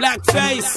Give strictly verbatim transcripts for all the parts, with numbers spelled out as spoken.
Blackface.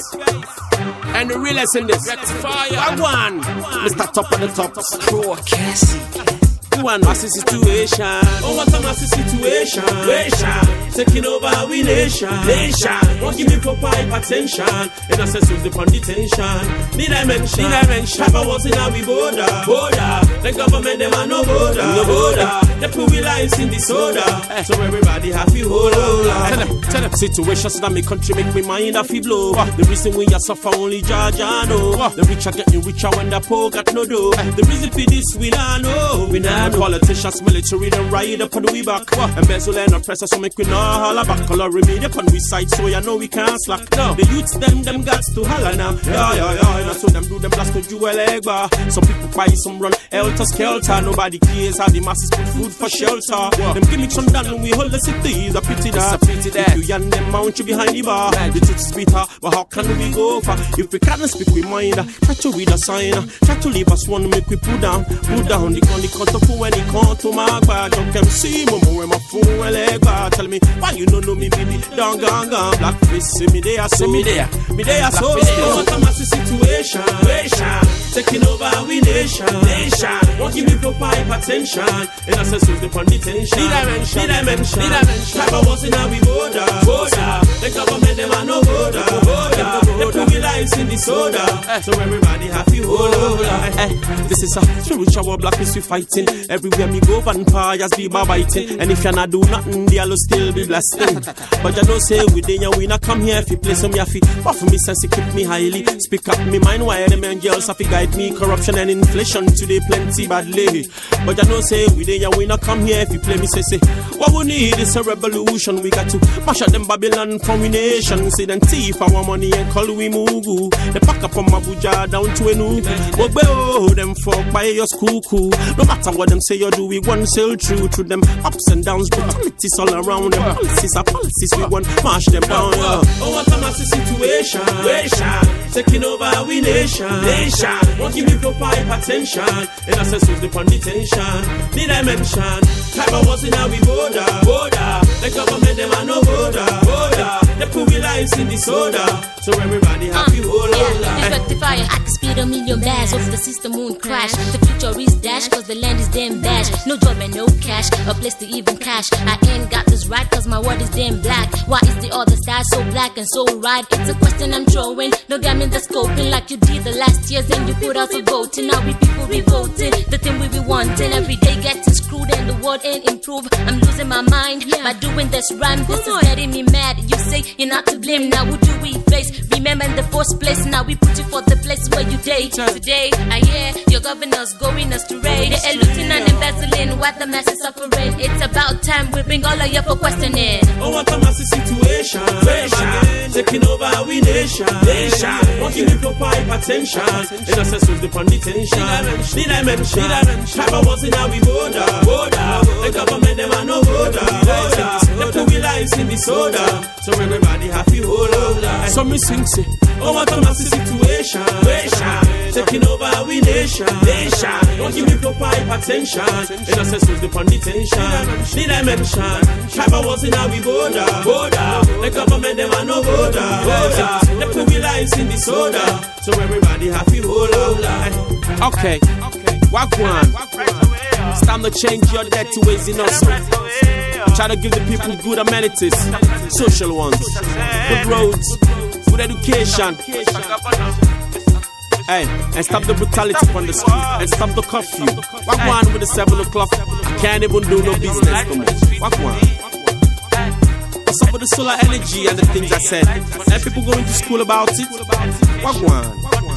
And the realest in this. Rectifier. One. Mister Top of the Top. Crow Cassie. One massive situation. Oh, what a massive situation. Situation. Taking over we nation. Nation. Won't give me proper hypertension. In a sense of the detention. Need I mention? Need I mention? Have a once in our border. Border. The government them are no border. No border. They put we lives in disorder. Eh. So everybody happy hold on. Tell them, tell them. Situations that make country make me mind a fee blow. Uh. The reason we are suffer only Georgia know. Uh. The rich are getting richer when the poor got no dough. Eh. The reason for this we not know. We not know. Politicians, military, them ride up on the way back. Uh. Embezzle and oppressor, so make we know holla back. Color remain up on we side, so you know we can't slack. No. The youths them, them gots to holla now. Yeah, yeah, yeah. And I saw them do them blast to jewel egg bar. Some people buy some run helter skelter. Nobody cares how the masses put food for shelter. What? Them gimmicks on down when we hold the cities. A pity that. Pity that. If you and them mount you behind the bar. Right. The truth is bitter, but how can we go far? If we can't speak with mind, try to read a sign. Try to leave us one, make we pull down. Pull down the gun, the cut off when it come to my bag. Don't come see me, when my phone will leg bar. Tell me, why you don't know me, baby? Down, gone, gone. Blackface, see me there, see me there. Me there, so. What a massive situation. Taking over we nation. Nation. Won't give me proper hypertension. In a sense of the detention. Need I mention? Need I mention? Need I mention? Type of what's in our border. Border. The government them are no border. Border. They put me lives in disorder. Eh. So everybody happy hold on. Eh. This is a spiritual blackness we fighting. Everywhere me go, vampires be biting. And if you not do nothing, they'll still be blasting. But you know say we day we not come here if you play some yaffy. But for me sense it keep me highly. Speak up me mind why them angels have to guide me. Corruption and inflation today plenty badly. But you know say we day we not come here if you play me say say. What we need is a revolution. We got to mash out them Babylon from we nation. See them thief our money and call we mugu. They pack up from Abuja down to Enu. But oh them fuck by your school cool. No matter what them say you do, we want sail through through them ups and downs, brutalities all around them. Policies are policies, we want mash them down. Yeah. Oh, what a massive situation. Taking over we nation. Nation. Won't give me proper hypertension. In a sense of the detention. Need I mention? Type of what's in our border. Border. The government them are no border. Border. They put we lives in disorder. So everybody happy uh, hold on. Yeah, rectifier. I can speed a million bags. Hope the system won't crash. The future is dash, cause the land is damn dash. No job and no cash, a place to even cash. I ain't got this right, cause my word is damn black. Why is the other side so black and so right? It's a question I'm throwing. No game in the scoping like you did the last years. And you put out a voting. Now we people be voting. The thing we be wanting. Every day getting screwed and the world ain't improve. I'm losing my mind yeah. by doing this rhyme. This is getting me mad. You say you're not to blame. Now who do we face? Remember in the first place. Now we put you for the place where you date. Today I hear your governor's going astray. They're looting and embezzling while the masses suffering. It's about time we bring all of you for questioning. Oh, what a massive situation. Taking over we nation. Nation. Won't give me proper hypertension. In a sense of the detention. Need I mention? Type of what's in our border. Border. The government them are no border. Border. They put we lives in disorder. So everybody happy hold on. So me sing say, oh, what a massive situation. Taking over we nation. Nation. Won't give me proper hypertension. In a sense of the detention. Need I mention? Type of what's in our border. Border. The government them are no border. Border. They put we lives in disorder. So everybody happy hold on. Okay. Wagwan. It's time to change your dirty ways in us. Try to give the people good amenities, social ones, good roads, good education. Hey, and stop the brutality on the street, and stop the curfew. Wagwan with the seven o'clock. I can't even do no business no more. Wagwan. What's up with the solar energy and the things I said? And people going to school about it. Wagwan.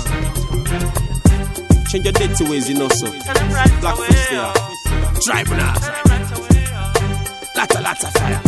Change your dirty ways, you know, so. Blackface there. Driving out. Lots of, lots of fire.